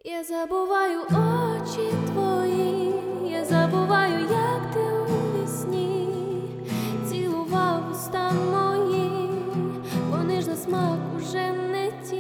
Я забуваю очі твої, я забуваю, як ти у вісні цілував уста мої, вони ж на смак уже не ті.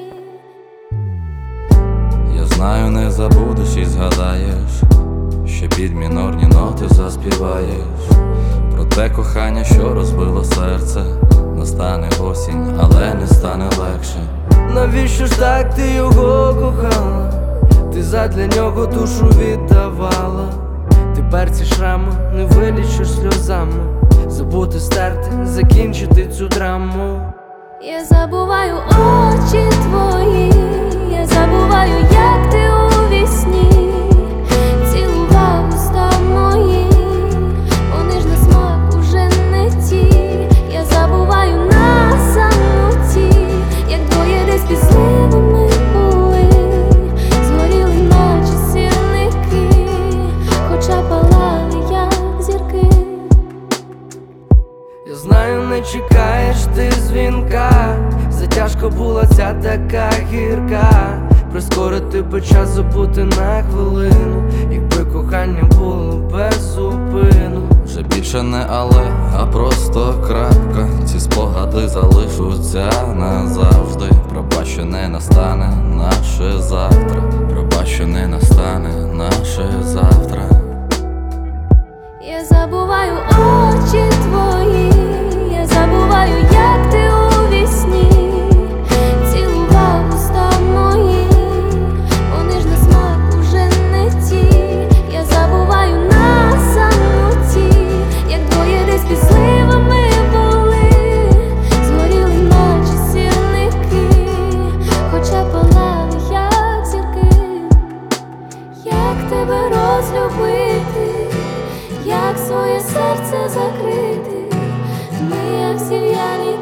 Я знаю, не забудеш і згадаєш, ще під мінорні ноти заспіваєш про те кохання, що розбило серце. Настане осінь, але не стане легше. Навіщо ж так ти його кохала? Ти задля нього душу віддавала. Тепер ці шрами не вилічиш сльозами. Забути, стерти, закінчити цю драму. Я забуваю очі твої, я забуваю, як ти у вісні цілував уста мої, вони ж на смак уже не ті. Я забуваю на самоті, як двоє десь під сливами були, згоріли наче сірники, хоча палали, як зірки. Я знаю, не чекаєш ти дзвінка, затяжка була ця така гірка. Прискорити би час, забути на хвилину, якби кохання було без зупину. Вже більше не але, а просто крапка. Ці спогади залишуться назавжди. Пробач, що не настане наше завтра. Пробач, що не настане наше завтра. Я забуваю очі твої, я забуваю, як ти у вісні цілував уста мої, вони ж на смак уже не ті. Я забуваю на самоті, як двоє десь під сливами були, згоріли наче сірники, хоча палали, як зірки. Як тебе розлюбити, як своє серце закрити, ми як сів'яні